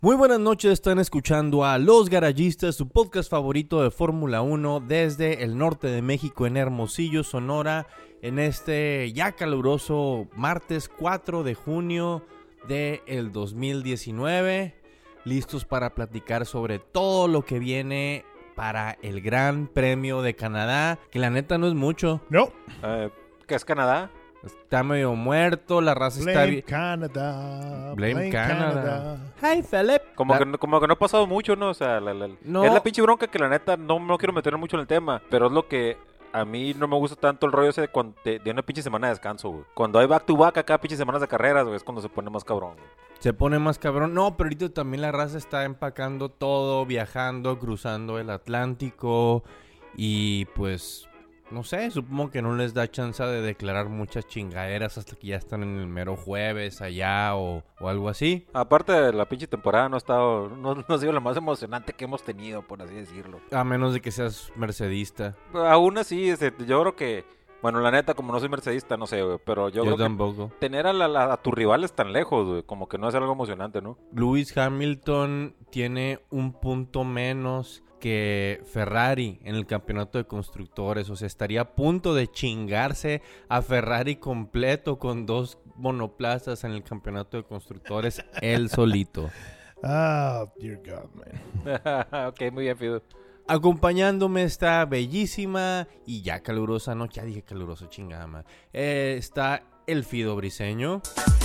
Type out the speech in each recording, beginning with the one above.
Muy buenas noches, están escuchando a Los Garayistas, su podcast favorito de Fórmula 1 desde el norte de México en Hermosillo, Sonora, en este ya caluroso martes 4 de junio del 2019, listos para platicar sobre todo lo que viene para el Gran Premio de Canadá, que la neta no es mucho. No. ¿Qué es Canadá? Está medio muerto, la raza está Blame bien. Canada. Blame Canada. Hi, Philip. Como que no ha pasado mucho, ¿no? O sea, No. es la pinche bronca que la neta no quiero meter mucho en el tema, pero es lo que a mí no me gusta tanto el rollo ese de una pinche semana de descanso, güey. Cuando hay back to back acá, pinche semanas de carreras, güey, es cuando se pone más cabrón, güey. Se pone más cabrón. No, pero ahorita también la raza está empacando todo, viajando, cruzando el Atlántico y pues, no sé, supongo que no les da chance de declarar muchas chingaderas hasta que ya están en el mero jueves allá o algo así. Aparte de la pinche temporada no ha sido la más emocionante que hemos tenido, por así decirlo. A menos de que seas mercedista. Aún así, yo creo que, bueno, la neta, como no soy mercedista, no sé, güey, pero yo creo tampoco. que tener a tus rivales tan lejos, güey, como que no es algo emocionante, ¿no? Lewis Hamilton tiene un punto menos que Ferrari en el campeonato de constructores, o sea, estaría a punto de chingarse a Ferrari completo con 2 monoplazas en el campeonato de constructores, él solito. Ah, dear God, man. Ok, muy bien, Fido. Acompañándome está bellísima y ya calurosa, no, ya dije calurosa, chingada madre. Está el Fido Briseño.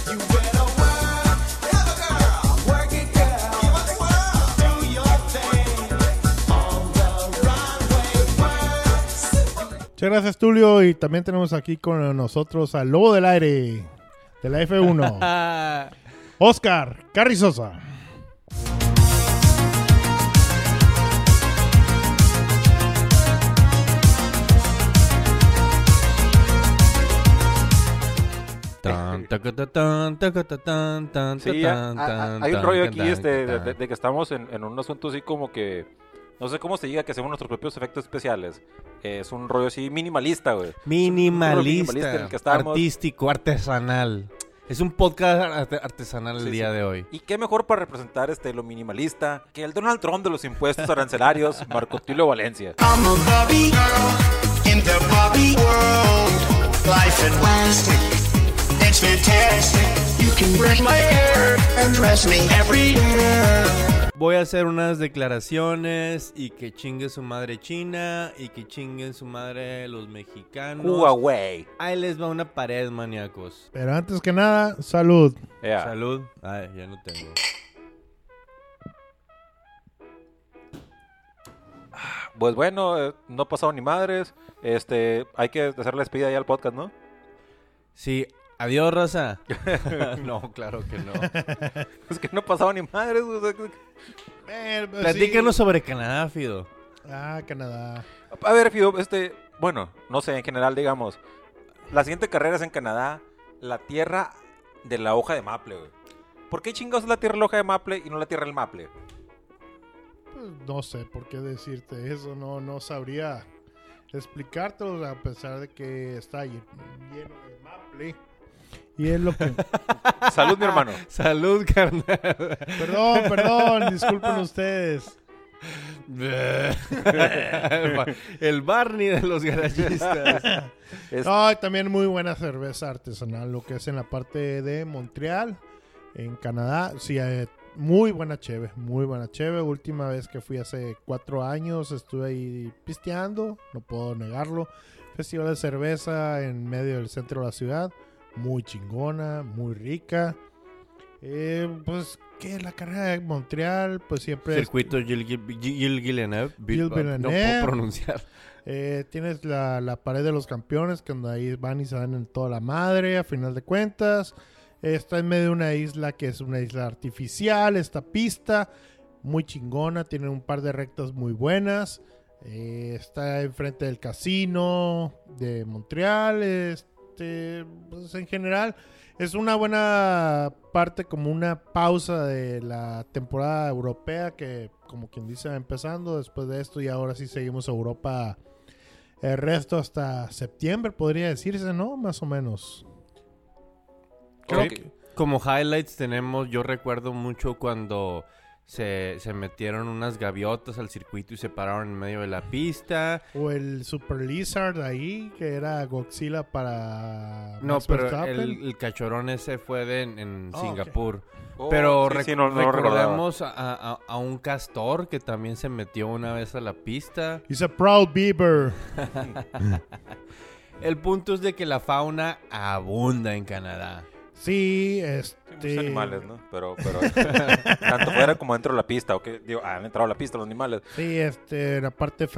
Muchas gracias, Tulio. Y también tenemos aquí con nosotros al Lobo del Aire de la F1, Oscar Carrizosa. Sí, hay un rollo aquí de que estamos en un asunto así como que, no sé cómo se diga, que hacemos nuestros propios efectos especiales. Es un rollo así minimalista, güey. Minimalista, en el que estábamos. artístico, artesanal. Es un podcast artesanal el día de hoy. Y qué mejor para representar lo minimalista que el Donald Trump de los impuestos arancelarios, Marco Tulio Valencia. I'm a Bobby girl in the Bobby world. Life in plastic, it's fantastic. You can brush my hair and dress me every year. Voy a hacer unas declaraciones y que chingue su madre China y que chinguen su madre los mexicanos. Huawei. Ahí les va una pared, maníacos. Pero antes que nada, salud. Yeah. Salud. Ay, ya no tengo. Pues bueno, no ha pasado ni madres. Hay que hacer la despedida ya al podcast, ¿no? Sí, adiós, raza. No, claro que no. Es que no ha pasado ni madres. O sea, Pues Platícanos sí. sobre Canadá, Fido. Ah, Canadá. A ver, Fido, bueno, no sé, en general, digamos, la siguiente carrera es en Canadá, la tierra de la hoja de maple, güey. ¿Por qué chingados es la tierra de la hoja de maple y no la tierra del maple? Pues no sé por qué decirte eso. No sabría explicártelo, a pesar de que está lleno de maple. Y es lo que... Salud, mi hermano. Salud, carnal. Perdón, disculpen ustedes. El Barney de los garayistas. No, y también muy buena cerveza artesanal, lo que es en la parte de Montreal, en Canadá. Sí, muy buena cheve, muy buena cheve. Última vez que fui hace 4 años, estuve ahí pisteando, no puedo negarlo. Festival de cerveza en medio del centro de la ciudad, muy chingona, muy rica. Pues que la carrera de Montreal, pues siempre Circuito Gilles Villeneuve. Gilles Villeneuve. No puedo pronunciar. Tienes la pared de los campeones, que donde ahí van y se dan en toda la madre, a final de cuentas. Está en medio de una isla que es una isla artificial, esta pista, muy chingona, tiene un par de rectas muy buenas. Está enfrente del casino de Montreal. Pues en general es una buena parte, como una pausa de la temporada europea, que como quien dice va empezando después de esto, y ahora sí seguimos a Europa el resto hasta septiembre, podría decirse, ¿no? Más o menos. Creo que como highlights tenemos, yo recuerdo mucho cuando se metieron unas gaviotas al circuito y se pararon en medio de la pista. O el Super Lizard ahí, que era Godzilla para No, Max pero Verstappen. el cachorrón ese fue en Oh, Singapur. Oh, Pero sí, no lo recordaba. recordemos a un castor que también se metió una vez a la pista. He's a proud beaver. El punto es de que la fauna abunda en Canadá. Sí, Muchos animales, ¿no? Pero tanto fuera como dentro de la pista, han entrado a la pista los animales. Sí, en la parte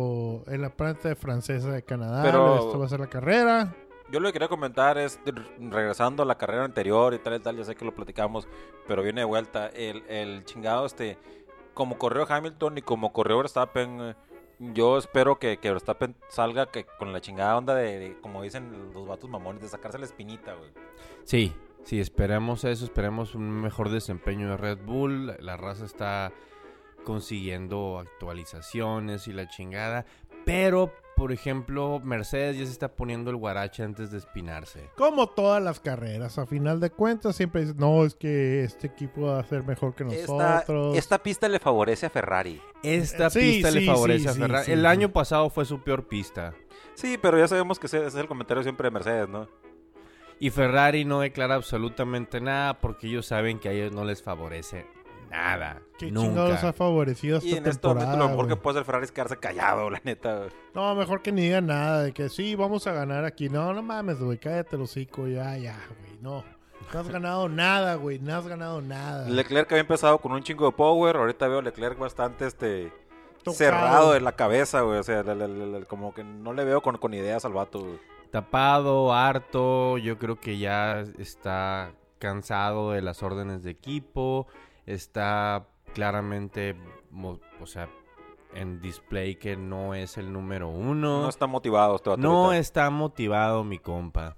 en la parte francesa de Canadá, Pero- esto va a ser la carrera. Yo lo que quería comentar es, regresando a la carrera anterior y tal, ya sé que lo platicamos, pero viene de vuelta, el chingado, como corrió Hamilton y como corrió Verstappen, yo espero que Verstappen salga con la chingada onda de, como dicen los vatos mamones, de sacarse la espinita, güey. Sí, esperemos eso, esperemos un mejor desempeño de Red Bull. La raza está consiguiendo actualizaciones y la chingada, pero por ejemplo Mercedes ya se está poniendo el guarache antes de espinarse. Como todas las carreras, a final de cuentas siempre dicen, no, es que este equipo va a ser mejor que nosotros. Esta pista le favorece a Ferrari. Esta Sí, pista le sí, favorece sí, a sí, Ferrari. sí, El sí. año pasado fue su peor pista. Sí, pero ya sabemos que ese es el comentario siempre de Mercedes, ¿no? Y Ferrari no declara absolutamente nada porque ellos saben que a ellos no les favorece nada. ¿Qué chingados ha Nunca. favorecido esta Y en este temporada, momento lo mejor que güey? puede hacer Ferrari es quedarse callado, la neta, güey. No, mejor que ni digan nada de que sí, vamos a ganar aquí. No mames, güey, cállate el hocico, ya, güey, no. No has ganado nada, güey, no has ganado nada. Leclerc había empezado con un chingo de power, ahorita veo a Leclerc bastante Tocado. cerrado de la cabeza, güey. O sea, como que no le veo con ideas al vato, güey. Tapado, harto, yo creo que ya está cansado de las órdenes de equipo, está claramente, o sea, en display que no es el número uno. No está motivado este vato. No ahorita. está motivado mi compa.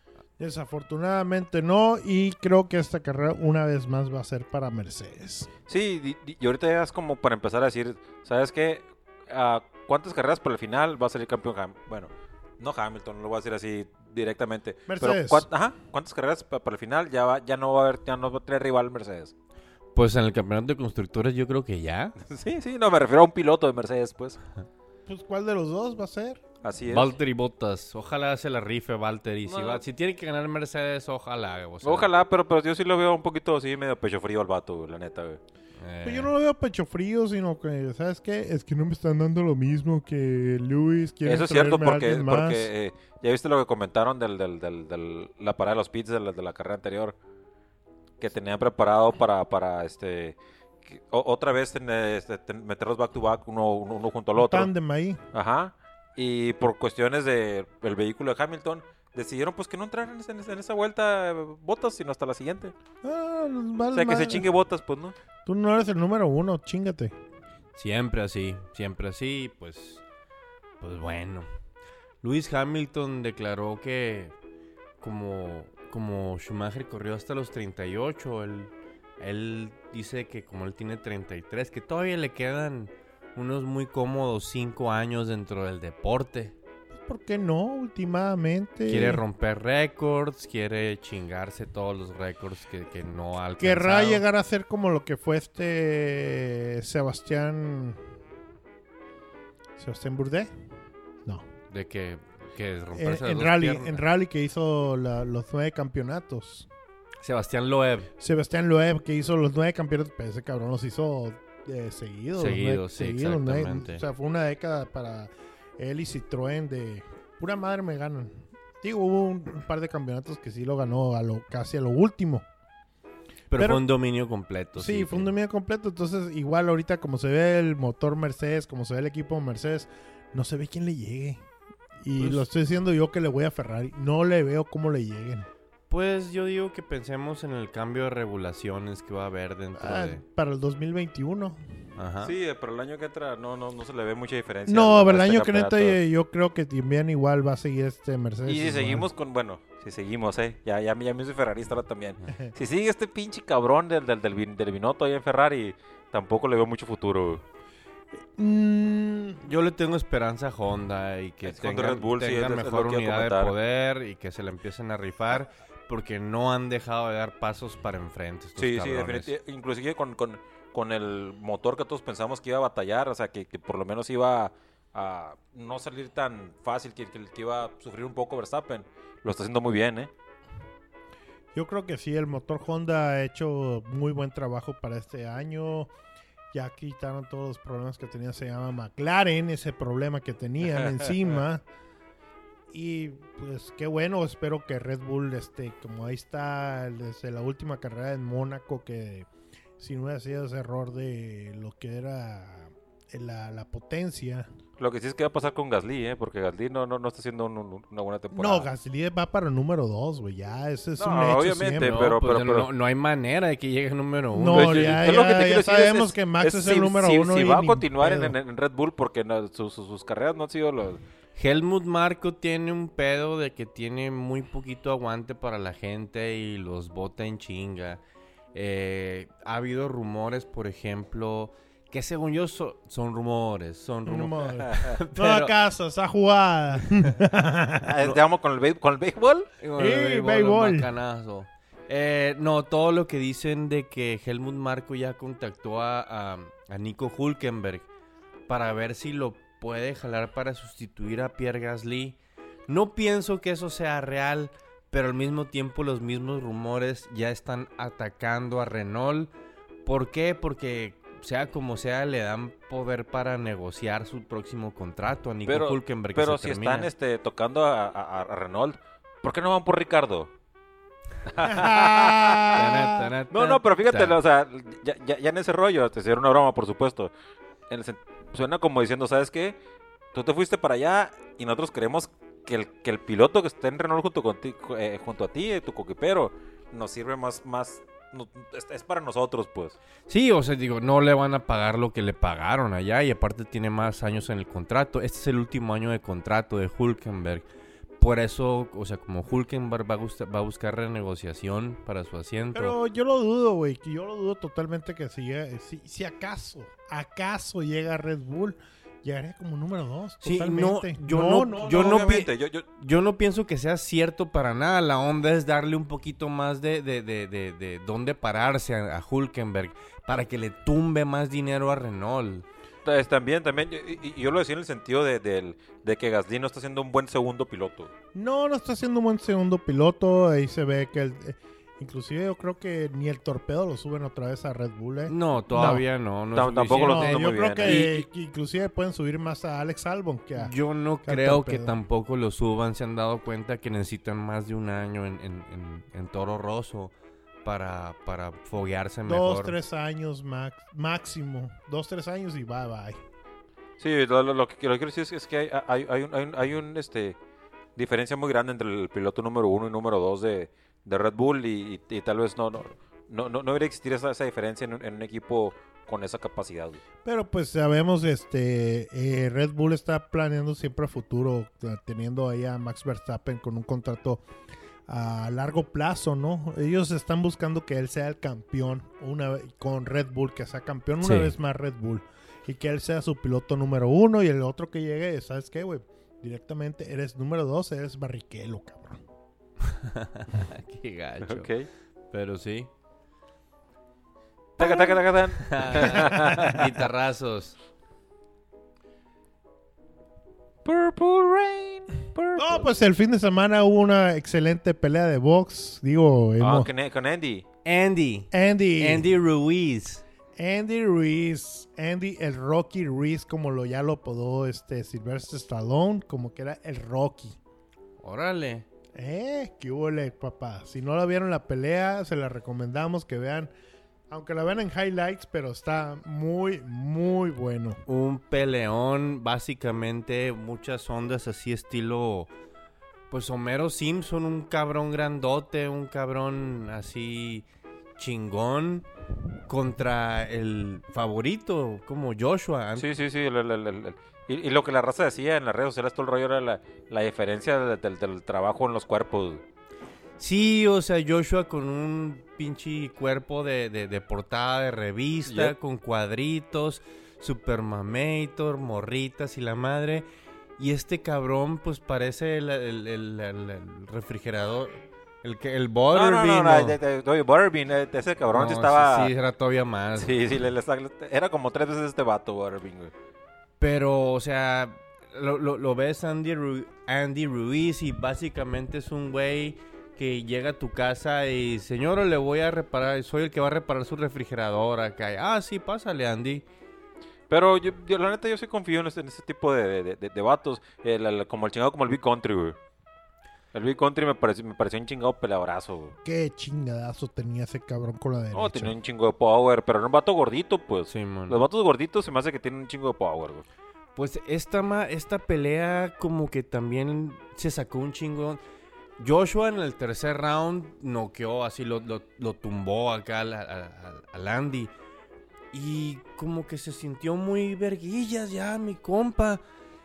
Desafortunadamente no, y creo que esta carrera una vez más va a ser para Mercedes. Sí, y ahorita ya es como para empezar a decir, ¿sabes qué? ¿Cuántas carreras por el final va a salir campeón Bueno, no Hamilton, no lo voy a decir así directamente. Mercedes. Pero ¿cuántas carreras para el final ya no va a tener rival Mercedes? Pues en el campeonato de constructores yo creo que ya. Sí, no, me refiero a un piloto de Mercedes, pues. Pues, ¿cuál de los dos va a ser? Así es. Valtteri Bottas, ojalá se la rife Valtteri. No. Si tiene que ganar Mercedes, ojalá. O sea, Ojalá, pero yo sí lo veo un poquito así, medio pecho frío al vato, güey, la neta, güey. Pues yo no lo veo pecho frío, sino que, ¿sabes qué? Es que no me están dando lo mismo que Luis. Quieren Eso es cierto, traerme a porque alguien más. ya viste lo que comentaron de la parada de los pits de la carrera anterior, que tenían preparado para otra vez meterlos back to back, uno junto al Un otro. tándem ahí. Ajá. Y por cuestiones del vehículo de Hamilton, decidieron pues que no entraran en esa vuelta Bottas, sino hasta la siguiente. Ah, O sea, que se chingue Bottas, pues, ¿no? Tú no eres el número uno, chingate. Siempre así, pues bueno. Lewis Hamilton declaró que como Schumacher corrió hasta los 38, él dice que como él tiene 33, que todavía le quedan unos muy cómodos 5 años dentro del deporte. ¿Por qué no? Últimamente. Quiere romper récords, quiere chingarse todos los récords que no ha alcanzado. Querrá llegar a ser como lo que fue Sebastián Bourdais. No. De que romperse las En dos rally, piernas. en rally que hizo los 9 campeonatos. Sebastián Loeb. Sebastián Loeb que hizo los 9 campeonatos, pero ese cabrón los hizo seguidos. Seguidos, sí, los nueve. exactamente. O sea, fue una década para él y Citroën de pura madre me ganan. Digo, hubo un par de campeonatos que sí lo ganó casi a lo último. Pero Pero- fue un dominio completo. Sí, fue un dominio completo. Entonces, igual ahorita como se ve el motor Mercedes, como se ve el equipo Mercedes, no se ve quién le llegue. Y Pues- lo estoy diciendo yo que le voy a Ferrari. No le veo cómo le lleguen. Pues yo digo que pensemos en el cambio de regulaciones que va a haber dentro de... Para el 2021. Ajá. Sí, pero el año que entra no se le ve mucha diferencia. No, a pero el este año que neta campeonato. yo creo que también igual va a seguir Mercedes. Y si igual. seguimos si seguimos, ya me soy ferrarista ahora también. Si sigue este pinche cabrón del Binotto ahí en Ferrari, tampoco le veo mucho futuro. Yo le tengo esperanza a Honda y que Es Honda tenga, Red Bull, sí, tenga es lo mejor que iba a unidad de comentar. poder y que se le empiecen a rifar porque no han dejado de dar pasos para enfrente estos Sí, cabrones. definitivamente. Inclusive con el motor que todos pensamos que iba a batallar, o sea, que por lo menos iba a no salir tan fácil, que iba a sufrir un poco Verstappen. Lo está haciendo muy bien, ¿eh? Yo creo que sí, el motor Honda ha hecho muy buen trabajo para este año. Ya quitaron todos los problemas que tenía, se llama McLaren, ese problema que tenían encima. Y pues qué bueno, espero que Red Bull, como ahí está desde la última carrera en Mónaco, que si no hubiera sido ese error de lo que era la potencia. Lo que sí es que va a pasar con Gasly, porque Gasly no está haciendo una buena temporada. No, Gasly va para el número 2, güey, ya, ese es No, un hecho obviamente, siempre. pero- no hay manera de que llegue el número 1. No, Pues, ya es lo que te quiero ya decir, sabemos que Max es el número 1. Si va a continuar en Red Bull, porque sus carreras no han sido los... Helmut Marko tiene un pedo de que tiene muy poquito aguante para la gente y los bota en chinga. Ha habido rumores, por ejemplo, que según yo son rumores. No Pero- acaso, esa jugada. ¿Te vamos con el béisbol? béisbol. Bacanazo. No, todo lo que dicen de que Helmut Marko ya contactó a Nico Hülkenberg para ver si lo puede jalar para sustituir a Pierre Gasly. No pienso que eso sea real, pero al mismo tiempo los mismos rumores ya están atacando a Renault. ¿Por qué? Porque sea como sea le dan poder para negociar su próximo contrato a Nico Hülkenberg. Pero si están tocando a Renault, ¿por qué no van por Ricardo? No, pero fíjate, o sea, ya en ese rollo, te hicieron una broma, por supuesto. Suena como diciendo, ¿sabes qué? Tú te fuiste para allá y nosotros queremos que el piloto que esté en Renault junto a ti, tu coquipero, nos sirve más es para nosotros, pues. Sí, o sea, digo, no le van a pagar lo que le pagaron allá y aparte tiene más años en el contrato. Este es el último año de contrato de Hülkenberg. Por eso, o sea, como Hülkenberg va a buscar renegociación para su asiento. Pero yo lo dudo, güey. Yo lo dudo totalmente que si acaso llega a Red Bull, llegaría como número 2. Sí, totalmente. Yo no pienso que sea cierto para nada. La onda es darle un poquito más de dónde pararse a Hülkenberg para que le tumbe más dinero a Renault. También, y yo lo decía en el sentido de que Gasly no está siendo un buen segundo piloto. No está siendo un buen segundo piloto. Ahí se ve que inclusive yo creo que ni el torpedo lo suben otra vez a Red Bull, ¿eh? No, todavía no. Tampoco lo No, muy yo creo bien, que inclusive pueden subir más a Alex Albon que a... Yo no que al creo que torpedo. tampoco lo suban. Se han dado cuenta que necesitan más de un año en Toro Rosso para foguearse mejor. 2-3 años máximo. 2-3 años y bye. Sí, lo que quiero decir es que hay un diferencia muy grande entre el piloto número 1 y número 2 de Red Bull y tal vez no debería existir esa diferencia en un equipo con esa capacidad. Pero pues sabemos, Red Bull está planeando siempre a futuro, teniendo ahí a Max Verstappen con un contrato a largo plazo, ¿no? Ellos están buscando que él sea el campeón con Red Bull, que sea campeón una vez más Red Bull y que él sea su piloto número 1 y el otro que llegue, ¿sabes qué, güey? Directamente eres número 2, eres Barrichello, cabrón. Qué gacho. Okay. Pero sí. Taca. Guitarrazos. Purple Rain. No, pues el fin de semana hubo una excelente pelea de box. Digo, Con Andy. Andy Ruiz. Andy Ruiz, el Rocky Ruiz, como ya lo apodó Sylvester Stallone, como que era el Rocky. Órale. ¿Qué huele, papá? Si no la vieron la pelea, se la recomendamos que vean, aunque la vean en highlights, pero está muy, muy bueno. Un peleón, básicamente, muchas ondas así estilo, pues Homero Simpson, un cabrón grandote, un cabrón así chingón contra el favorito, como Joshua. Sí. Y lo que la raza decía en las redes sociales, todo el rollo era la diferencia del trabajo en los cuerpos. Sí, o sea, Joshua con un pinche cuerpo de portada de revista, Yep. con cuadritos, Super Mamator, morritas y la madre. Y este cabrón, pues parece el refrigerador. El No, Butterbean. oye, Butterbean, ese cabrón sí No, estaba... sí, era todavía más. Sí, era como 3 veces este vato, Butterbean, güey. Pero, o sea, lo ves Andy Ruiz y básicamente es un güey que llega a tu casa y, señora, le voy a reparar, soy el que va a reparar su refrigerador acá. Sí, pásale, Andy. Pero yo la neta, yo sí confío en ese tipo de vatos. Como el chingado, como el Big Country, güey. El Big Country me pareció un chingado peleadorazo, güey. Qué chingadazo tenía ese cabrón con la derecha. No, tenía un chingo de power, pero era un vato gordito, pues. Sí, man. Los vatos gorditos se me hace que tienen un chingo de power, güey. Pues esta pelea como que también se sacó un chingo. Joshua en el tercer round noqueó, así lo tumbó acá al Andy. Y como que se sintió muy verguillas ya, mi compa.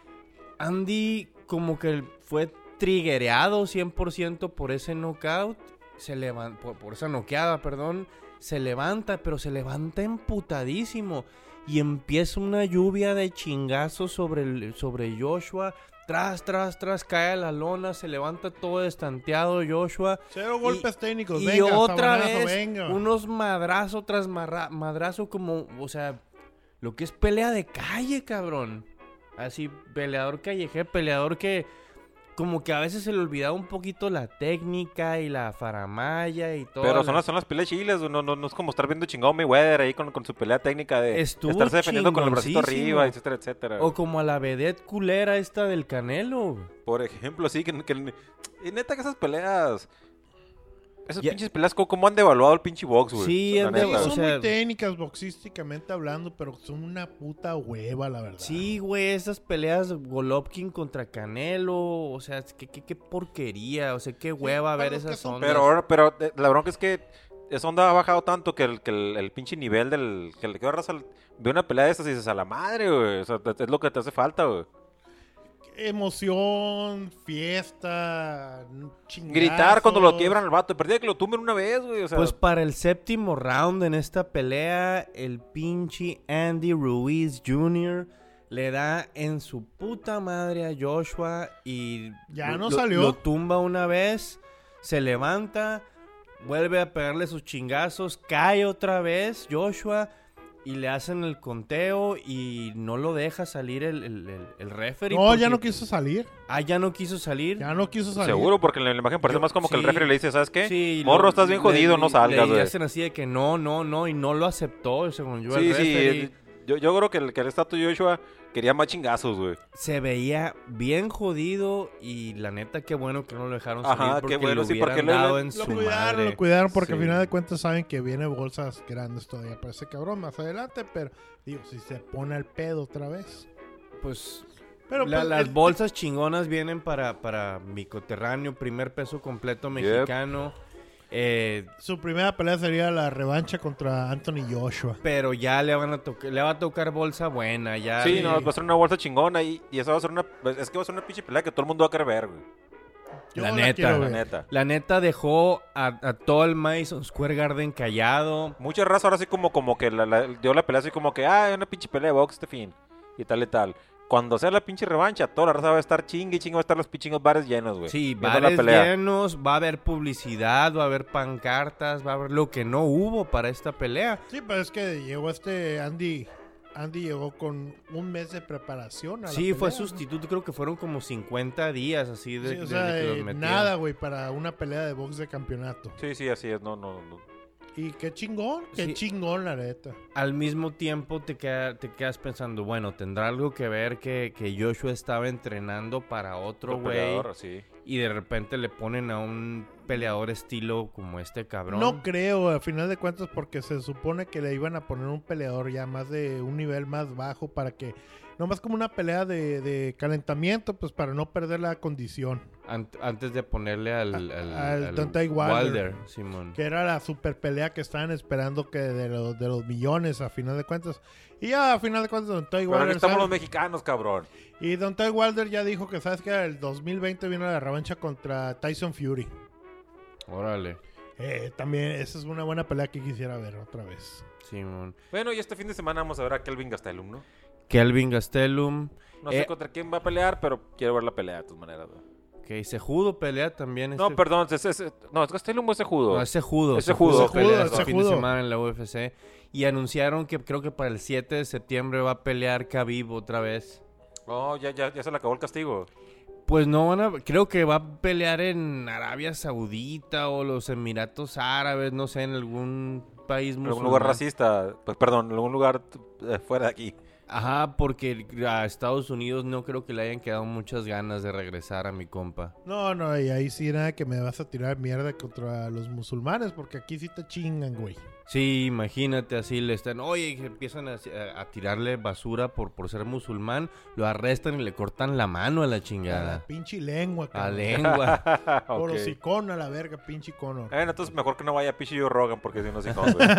Andy como que fue triggereado 100% por ese knockout. Por esa noqueada, perdón. Se levanta, pero se levanta emputadísimo. Y empieza una lluvia de chingazos sobre Joshua. Tras, cae a la lona, se levanta todo estanteado Joshua. 0 golpes técnicos, y venga, otra sabanazo, vez, venga. unos madrazos tras madrazo como, o sea, lo que es pelea de calle, cabrón. Así, peleador callejero, peleador que como que a veces se le olvidaba un poquito la técnica y la faramalla y todo. Pero son las peleas chiles, no es como estar viendo chingado Mayweather ahí con su pelea técnica de Estuvo estarse defendiendo con el bracito chingoncísimo. arriba, etcétera, etcétera. O como a la vedette culera esta del Canelo. Por ejemplo, sí, y neta que esas peleas... Esas Ya- pinches peleas, ¿cómo han devaluado el pinche box, güey? Sí, La han neta. Sí, devaluado. son o sea- muy técnicas boxísticamente hablando, pero son una puta hueva, la verdad. Sí, güey, esas peleas Golovkin contra Canelo, o sea, qué porquería, o sea, qué hueva para ver los que esas son- ondas. Pero la bronca es que esa onda ha bajado tanto que el pinche nivel que le queda raza ve una pelea de esas y dices, a la madre, güey. O sea, es lo que te hace falta, güey. Emoción, fiesta, chingazos. Gritar cuando lo quiebran al vato. Perdía que lo tumben una vez, güey. O sea, Pues para el séptimo round en esta pelea, el pinche Andy Ruiz Jr. le da en su puta madre a Joshua y Ya no salió. Lo tumba una vez, se levanta, vuelve a pegarle sus chingazos, cae otra vez Joshua y le hacen el conteo y no lo deja salir el referee. No, ya porque- no quiso salir. ya no quiso salir. Ya no quiso salir. seguro, porque en la imagen parece Yo- más como que el sí. referee le dice, ¿sabes qué? Sí, Morro, estás bien jodido, no salgas, Le güey. hacen así de que no, y no lo aceptó, según yo, Sí, el referee. sí. Yo creo que el estatua Joshua quería más chingazos, güey. Se veía bien jodido y la neta, qué bueno que no lo dejaron Ajá, salir qué porque bueno, lo sí, hubieran porque lo- dado lo- en Lo su cuidaron, madre. lo cuidaron porque Sí. al final de cuentas saben que viene bolsas grandes todavía para ese cabrón más adelante, pero digo, si se pone al pedo otra vez. Pues Pero pues, las bolsas chingonas vienen para mi coterráneo, primer peso completo mexicano. su primera pelea sería la revancha contra Anthony Joshua. Pero ya le va a tocar bolsa buena, ya. Sí, no, va a ser una bolsa chingona y esa va a ser es que va a ser una pinche pelea que todo el mundo va a querer ver, güey. Yo La neta, quiero La ver. neta. La neta dejó a todo el Madison Square Garden callado. Mucha raza ahora sí como que dio la pelea así como que, una pinche pelea de box este fin. Y tal y tal. Cuando sea la pinche revancha, toda la raza va a estar chingue, va a estar los pinchingos bares llenos, güey. Sí, viendo la bares pelea. llenos, va a haber publicidad, va a haber pancartas, va a haber lo que no hubo para esta pelea. Sí, pero es que llegó Andy llegó con un mes de preparación a la Sí, fue pelea, ¿no? sustituto, creo que fueron como 50 días así de, Sí, o de sea, que los metieron. nada, güey, para una pelea de box de campeonato. Sí, así es, no. Y qué chingón, Sí. la neta. Al mismo tiempo te quedas pensando, bueno, ¿tendrá algo que ver que Joshua estaba entrenando para otro Otro güey? peleador, sí. Y de repente le ponen a un peleador estilo como este cabrón. No creo, al final de cuentas, porque se supone que le iban a poner un peleador ya más de un nivel más bajo para que, nomás como una pelea de calentamiento, pues para no perder la condición. Antes de ponerle al Deontay Wilder. Simón. Que era la super pelea que estaban esperando que de los millones a final de cuentas. Y ya a final de cuentas Deontay Pero aquí Wilder estamos sabe- los mexicanos, cabrón. y Deontay Wilder ya dijo que sabes que el 2020 viene la revancha contra Tyson Fury. Órale, También esa es una buena pelea que quisiera ver otra vez. Simón. Bueno, y este fin de semana vamos a ver a Kelvin Gastelum, ¿no? Kelvin Gastelum. No sé contra quién va a pelear, pero quiero ver la pelea de todas maneras, güey. Ok, Cejudo pelea también. No, perdón, no, es Gastelum o es Cejudo. No, es Cejudo. Es Cejudo. pelea Cejudo, este fin de Cejudo. semana en la UFC. Y anunciaron que creo que para el 7 de septiembre va a pelear Khabib otra vez. Oh, ya se le acabó el castigo. Pues no creo que va a pelear en Arabia Saudita o los Emiratos Árabes, no sé, en algún país En musulmán. algún lugar racista, pues perdón, en algún lugar fuera de aquí. Ajá, porque a Estados Unidos no creo que le hayan quedado muchas ganas de regresar a mi compa. No, y ahí sí nada que me vas a tirar mierda contra los musulmanes, porque aquí sí te chingan, güey. Sí, imagínate, así le están, oye, que empiezan a tirarle basura por ser musulmán, lo arrestan y le cortan la mano a la A la chingada. pinche lengua, A cabrón. lengua. Por Ok. hocicón a la verga, pinche Conor. Entonces mejor que no vaya Pichi Joe Rogan porque si no, sí, no, güey.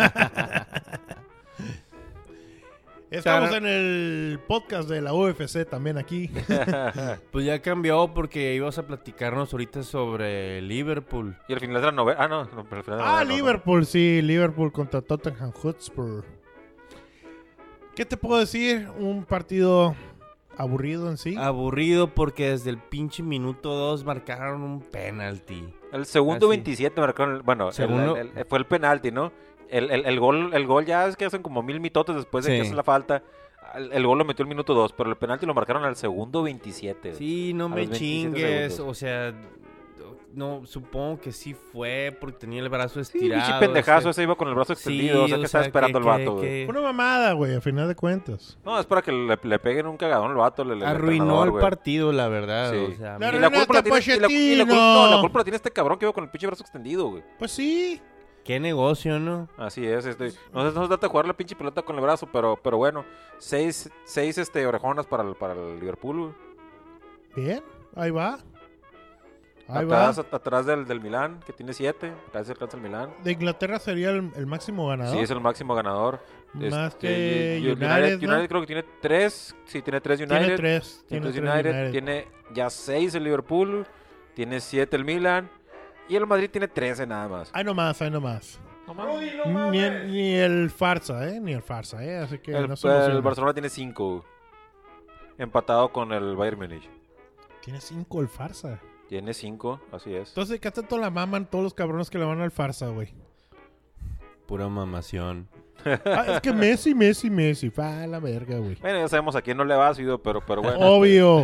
Estamos en el podcast de la UFC también aquí. Pues ya cambió porque ibas a platicarnos ahorita sobre Liverpool. Y al final de la novela. No, pero al final de la novela no, Liverpool, sí, Liverpool contra Tottenham Hotspur. ¿Qué te puedo decir? Un partido aburrido en sí. Aburrido porque desde el pinche minuto 2 marcaron un penalti. ¿no? El segundo Ah, sí. 27 marcaron. Bueno, Segundo- fue el penalti, ¿no? El gol ya es que hacen como 1000 mitotes después de Sí. que hace la falta. El gol lo metió el minuto 2, pero el penalti lo marcaron al segundo 27. Sí, no A me los 27 chingues, segundos. o sea, no, supongo que sí fue porque tenía el brazo Sí, estirado. pinche pendejazo, este- ese iba con el brazo Sí, extendido. o sea, que estaba esperando el vato, güey. que Una mamada, güey, a final de cuentas. No, es para que le peguen un cagadón al vato. El arruinó entrenador, el güey. partido, la verdad. Sí. O sea, La Y la culpa la tiene, Arruinaste, y la Pochettino. culpa la culpa la tiene este cabrón que iba con el pinche brazo extendido, güey. Pues sí. qué negocio, ¿no? Así es, no se trata de jugar la pinche pelota con el brazo, pero bueno, seis orejonas para el Liverpool, güey. Bien, ahí va. Ahí va. Atrás del Milán, que tiene 7, casi alcanza el Milán. De Inglaterra sería el máximo ganador. Sí, es el máximo ganador. Más que United, United, ¿no? creo que tiene 3, sí, tiene 3 United. Tiene tres. Tiene Tiene 3 tres United, tiene ya 6 el Liverpool, tiene 7 el Milan, y el Madrid tiene 13 nada más. Ahí nomás, ahí nomás. No mames. Ni el Farsa, Ni el Farsa, Así que El, no se emocionen. el Barcelona tiene 5, empatado con el Bayern Múnich. Tiene 5 el Farsa. Tiene 5, así es. Entonces, ¿qué tanto la maman todos los cabrones que le van al Farsa, güey? Pura mamación. Es que Messi. Va a la verga, güey. Bueno, ya sabemos a quién no le va ácido, pero bueno. Obvio.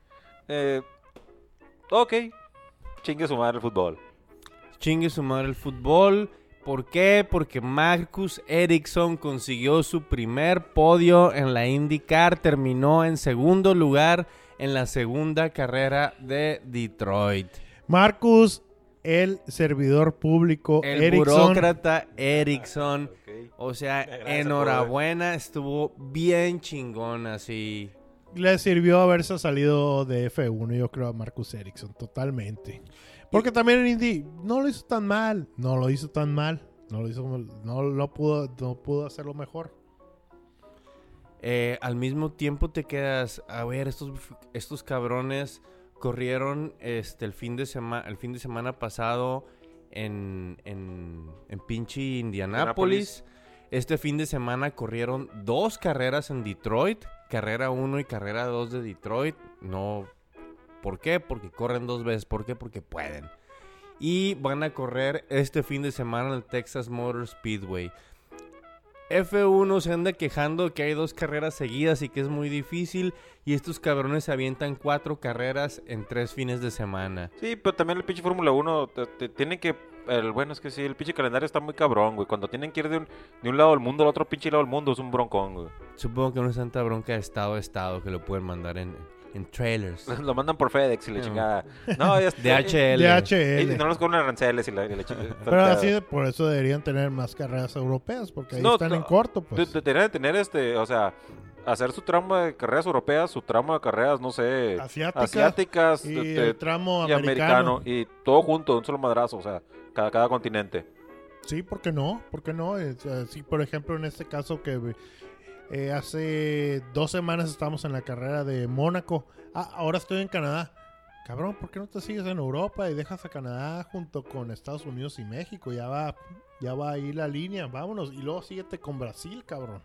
Ok. Chingue su madre el fútbol. Chingue su madre el fútbol. ¿Por qué? Porque Marcus Ericsson consiguió su primer podio en la IndyCar. Terminó en segundo lugar en la segunda carrera de Detroit. Marcus, el servidor público, El Ericsson. burócrata Ericsson. Ok. O sea, Gracias, enhorabuena. Estuvo bien chingón así. Le sirvió haberse salido de F1, yo creo, a Marcus Ericsson, totalmente. Porque también en Indy no lo hizo tan mal. No pudo hacerlo mejor. Al mismo tiempo te quedas, a ver, estos cabrones corrieron el fin de semana pasado en pinche Indianápolis. Este fin de semana corrieron 2 carreras en Detroit, carrera 1 y carrera 2 de Detroit. No, ¿por qué? Porque corren 2 veces. ¿Por qué? Porque pueden. Y van a correr este fin de semana en el Texas Motor Speedway. F1 se anda quejando que hay 2 carreras seguidas y que es muy difícil. Y estos cabrones se avientan 4 carreras en 3 fines de semana. Sí, pero también el pinche Fórmula 1 tienen que... bueno, es que sí, el pinche calendario está muy cabrón, güey. Cuando tienen que ir de un lado del mundo al otro pinche lado del mundo es un broncón, güey. Supongo que no es tanta bronca de estado a estado que lo pueden mandar en trailers. Lo mandan por FedEx y la chingada. No, ya está. DHL. DHL. Y no los cobran aranceles y la chingada. Pero así, por eso deberían tener más carreras europeas, porque ahí No, están no. en corto, pues. Deberían de tener o sea, hacer su tramo de carreras europeas, su tramo de carreras, no sé, asiáticas Y el tramo y americano. y todo junto, un solo madrazo, o sea, cada continente. Sí, ¿por qué no? Sí, por ejemplo, en este caso que hace 2 semanas estamos en la carrera de Mónaco. Ahora estoy en Canadá. Cabrón, ¿por qué no te sigues en Europa y dejas a Canadá junto con Estados Unidos y México? Ya va ahí la línea, vámonos. Y luego síguete con Brasil, cabrón.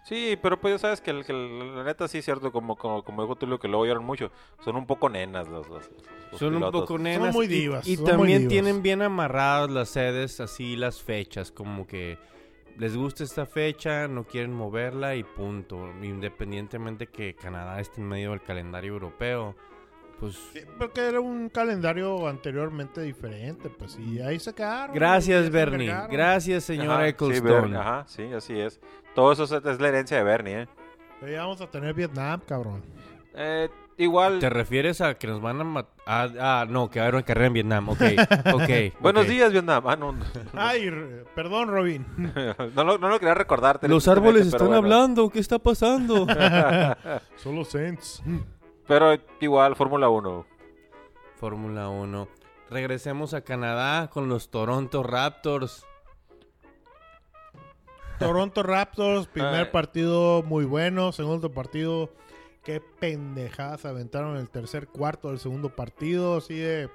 Sí, pero pues ya sabes que, la neta sí es cierto, como dijo Tulio, que luego lloran mucho. Son un poco nenas los Son un pilotos. poco nenas. Son muy divas, Y son muy también divas. tienen bien amarradas las sedes, así las fechas, como que les gusta esta fecha, no quieren moverla y punto. Independientemente que Canadá esté en medio del calendario europeo, pues... Sí, porque era un calendario anteriormente diferente, pues, y ahí se quedaron. Gracias, y se Bernie. envergaron. Gracias, señor Ajá, Ecclestone. Ajá, sí, así es. Todo eso es la herencia de Bernie, ¿eh? Pero ya vamos a tener Vietnam, cabrón. Igual... ¿Te refieres a que nos van a matar? No, que va a haber una carrera en Vietnam. Ok, ok. Buenos ok. días, Vietnam. Ah, no. Ay, perdón, Robin. no lo quería recordarte. Los tristemente, árboles pero están bueno. hablando. ¿Qué está pasando? Solo Saints. Pero igual, Fórmula 1. Fórmula 1. Regresemos a Canadá con los Toronto Raptors. Toronto Raptors, primer Ay. partido muy bueno, segundo partido, qué pendejadas aventaron el tercer cuarto del segundo partido, así de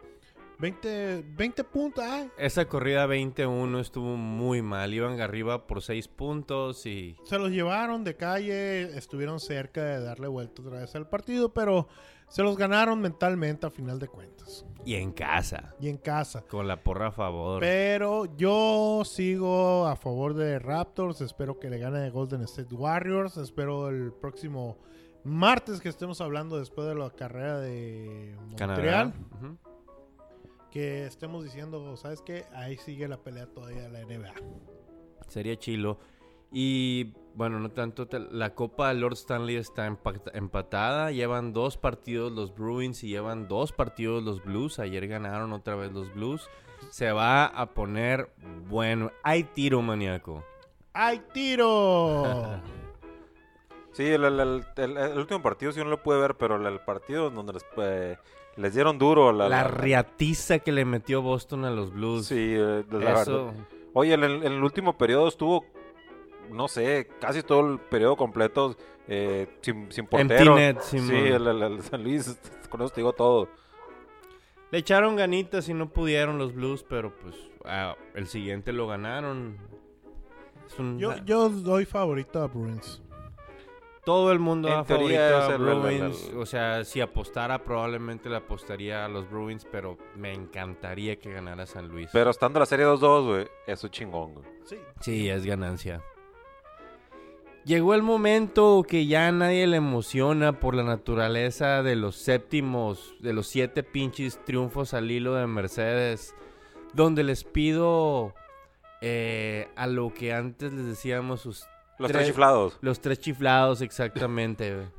20 puntos. Ay, Esa corrida 21 estuvo muy mal. Iban arriba por 6 puntos y... se los llevaron de calle, estuvieron cerca de darle vuelta otra vez al partido, pero se los ganaron mentalmente a final de cuentas. Y en casa. Y en casa. Con la porra a favor. Pero yo sigo a favor de Raptors. Espero que le gane a Golden State Warriors. Espero el próximo martes que estemos hablando después de la carrera de Montreal. Canadá. Ujú. Que estemos diciendo, ¿sabes qué? Ahí sigue la pelea todavía de la NBA. Sería chilo. Y bueno, no tanto. La Copa Lord Stanley está empatada. Llevan 2 partidos los Bruins y llevan 2 partidos los Blues. Ayer ganaron otra vez los Blues. Se va a poner bueno. Hay tiro, maníaco. ¡Hay tiro! Sí, el último partido sí no lo pude ver, pero el partido donde les dieron duro. La riatiza que le metió Boston a los Blues. Sí, la verdad. Eso. Oye, en el último periodo estuvo, no sé, casi todo el periodo completo sin portero. Empty net, sí, Simón. el San Luis, con eso te digo todo. Le echaron ganitas y no pudieron los Blues, pero pues el siguiente lo ganaron. Es un- Yo doy favorito a Bruins. Todo el mundo En da teoría favorito a es el- Bruins. O sea, si apostara, probablemente le apostaría a los Bruins, pero me encantaría que ganara San Luis. Pero estando la serie 2-2, güey, es un chingón, güey. Sí. Sí, es ganancia. Llegó el momento que ya nadie le emociona por la naturaleza de los 7 pinches triunfos al hilo de Mercedes, donde les pido a lo que antes les decíamos Los tres chiflados. los 3 chiflados, exactamente. Güey.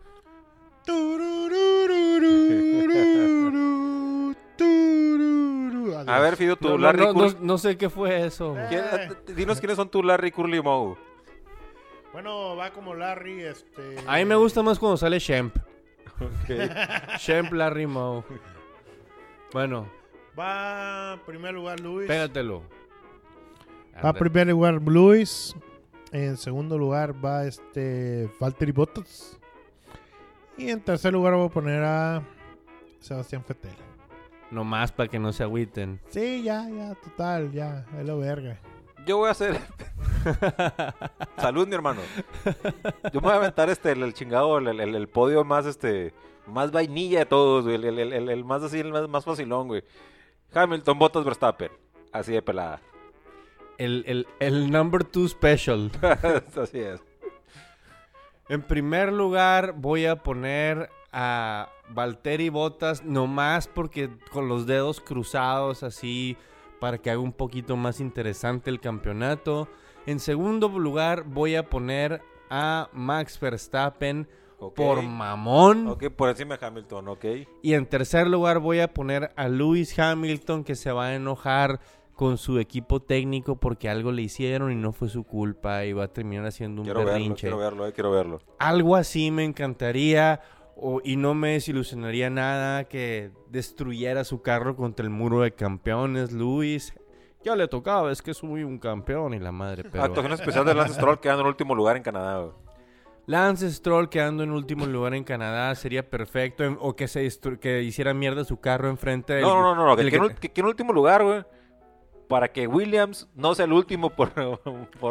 A ver, Fido, tú, No, Larry, no, Curly. no sé qué fue eso. Dinos quiénes son tú, Larry, Curly y Moe. Bueno, va como Larry, A mí me gusta más cuando sale Shemp. Shemp, Larry, Moe. Bueno, Va en primer lugar Luis. pégatelo. Va en primer lugar Luis. En segundo lugar va Valtteri Bottas. Y en tercer lugar voy a poner a Sebastián Vettel. Nomás para que no se agüiten. Sí, ya, total, ya, es lo verga. Yo voy a hacer... Salud, mi hermano. Yo me voy a aventar el chingado, el podio más más vainilla de todos, güey. El más así, el más facilón, güey. Hamilton, Bottas, Verstappen. Así de pelada. El number 2 special. Así es. En primer lugar voy a poner a Valtteri Bottas nomás porque con los dedos cruzados así para que haga un poquito más interesante el campeonato. En segundo lugar voy a poner a Max Verstappen Ok. por mamón. Ok, por encima de Hamilton, ok. Y en tercer lugar voy a poner a Lewis Hamilton, que se va a enojar con su equipo técnico porque algo le hicieron y no fue su culpa y va a terminar haciendo un berrinche. Quiero verlo. Algo así me encantaría y no me desilusionaría nada que destruyera su carro contra el muro de campeones, Lewis. Ya le tocaba, es que soy un campeón y la madre, pero... Actuación especial de Lance Stroll quedando en último lugar en Canadá, güey. Lance Stroll quedando en último lugar en Canadá sería perfecto. O que que hiciera mierda su carro enfrente del... No, del que en último lugar, güey. Para que Williams no sea el último por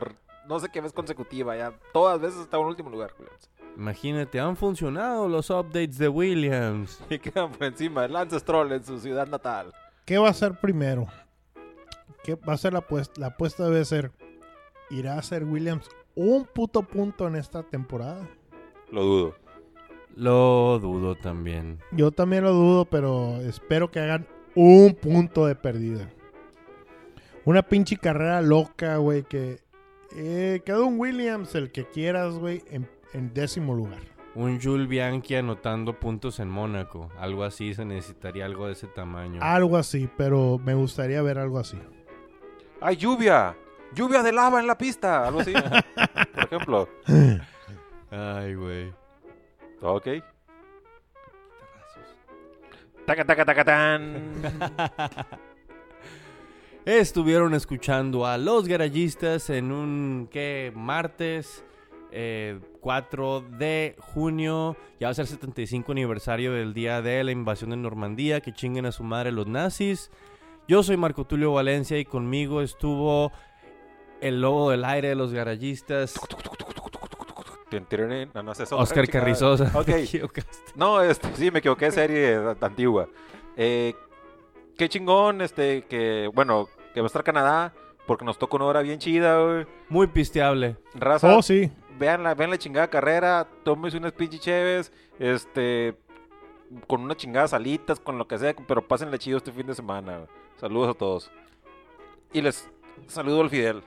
no sé qué vez consecutiva, ya todas veces está en último lugar, Williams. Imagínate, han funcionado los updates de Williams. Y quedan por encima de Lance Stroll en su ciudad natal. ¿Qué va a ser primero? ¿Qué va a ser la apuesta? La apuesta debe ser, ¿irá a ser Williams un puto punto en esta temporada? Lo dudo. Lo dudo también. Yo también lo dudo, pero espero que hagan un punto de pérdida. Una pinche carrera loca, güey, que quedó un Williams, el que quieras, güey, en 10º lugar. Un Jules Bianchi anotando puntos en Mónaco. Algo así, se necesitaría algo de ese tamaño. Algo así, pero me gustaría ver algo así. ¡Hay lluvia! ¡Lluvia de lava en la pista! Algo así. Por ejemplo. Ay, güey. Ok. Taca, taca, taca, tan. Estuvieron escuchando a los garayistas en un, martes 4 de junio. Ya va a ser 75 aniversario del día de la invasión de Normandía. Que chinguen a su madre los nazis. Yo soy Marco Tulio Valencia y conmigo estuvo el lobo del aire de los garayistas, No, no sé, es otra Oscar chingada. Carrizosa. Ok. Te equivocaste. No, sí, me equivoqué, serie antigua. Qué chingón, que va a estar Canadá, porque nos toca una hora bien chida, güey. Muy pisteable. Raza, Oh, sí. vean la chingada carrera, tómense unas pinches cheves, con unas chingadas salitas, con lo que sea, pero pásenle chido este fin de semana, güey. Saludos a todos. Y les saludo al Fidel.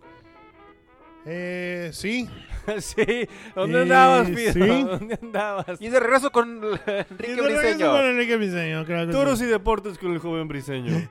Sí. Sí. ¿Dónde andabas, Fido? sí. ¿Dónde andabas? Y de regreso con Enrique Briseño. Con Enrique Briseño, claro que Toros sí. y deportes con el joven briseño.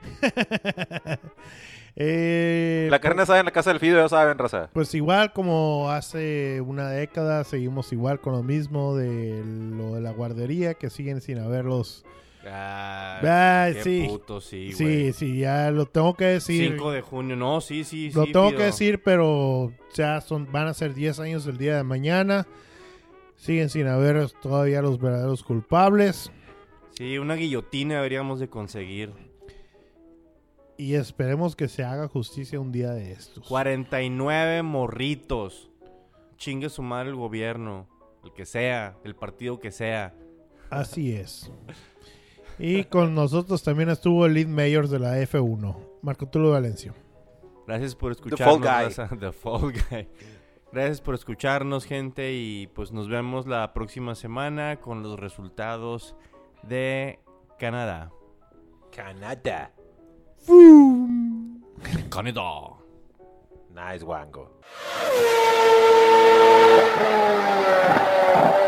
La carne asada en la casa del Fido, ya saben, raza. Pues igual como hace una década, seguimos igual con lo mismo de lo de la guardería, que siguen sin haberlos. Qué sí. puto, sí, Sí, güey. sí, ya lo tengo que decir. 5 de junio, no, sí. Lo tengo Fido. que decir, pero ya van a ser 10 años el día de mañana. Siguen sin haber todavía los verdaderos culpables. Sí, una guillotina deberíamos de conseguir. Y esperemos que se haga justicia un día de estos. 49 morritos. Chingue su madre el gobierno. El que sea, el partido que sea. Así es. Y con nosotros también estuvo el lead mayor de la F1, Marco Tulio Valencia. Gracias por Fall escucharnos. Guy. raza. The Fall Guy. Gracias por escucharnos, gente. Y pues nos vemos la próxima semana con los resultados de Canadá. Canadá. Canadá. Nice wango.